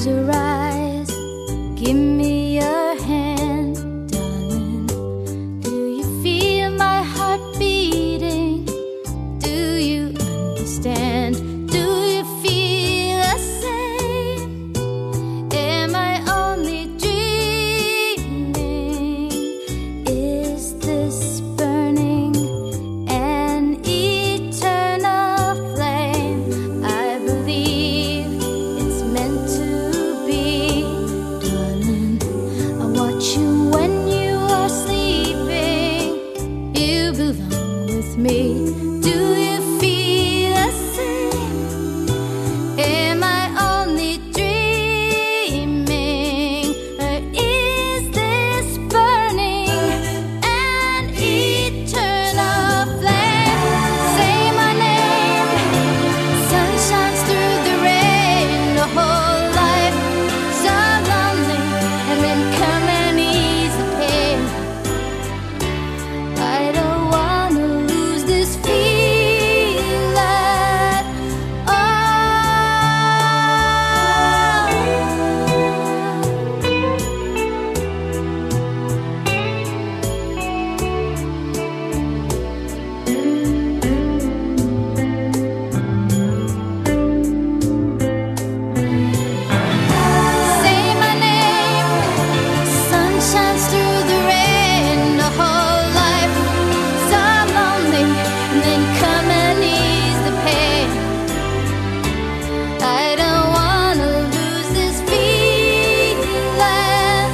Close your eyes, give me your hand, darling. Do you feel my heart beating? Do you understand? Do you feel the same? Am I only dreaming? Is this burning an eternal flame? I believe it's meant to be, darling. I watch you when you are sleeping. You belong with me. Do you feel the same? Am I only dreaming? Or is this burning an eternal flame? Say my name. Sun shines through the rain. The whole life so lonely, and then come and ease the pain. I don't wanna lose this feeling at Say my name. Sun shines through the rain. The whole life so lonely, and then come and ease the pain. I don't wanna lose this feeling.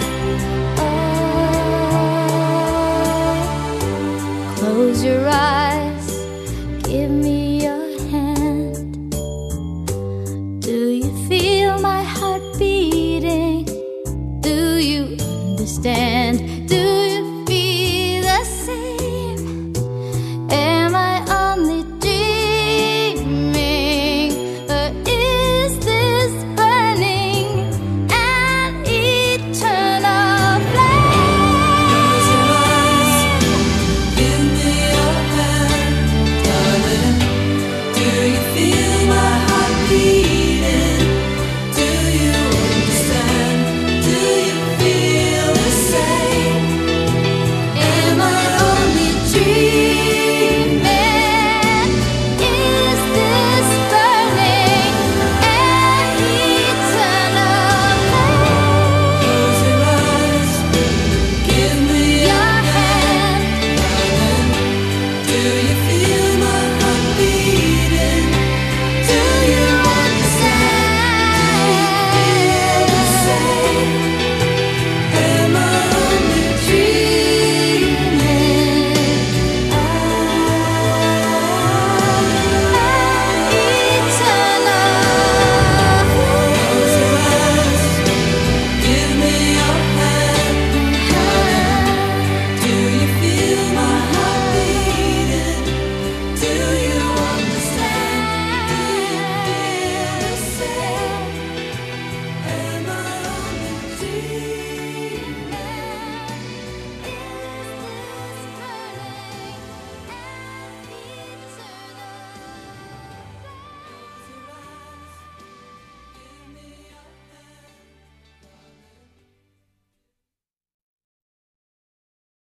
Oh, close your eyes, give me